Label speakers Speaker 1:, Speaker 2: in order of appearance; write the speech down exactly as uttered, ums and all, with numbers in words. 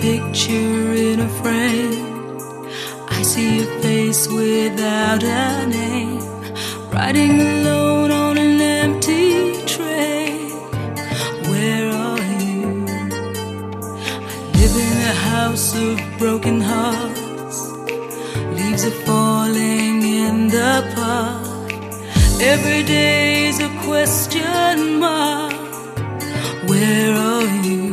Speaker 1: picture in a frame. I see your face without a name, riding alone on an empty train. Where are you? I live in a house of broken hearts. Leaves are falling in the park. Every day's a question mark. Where are you?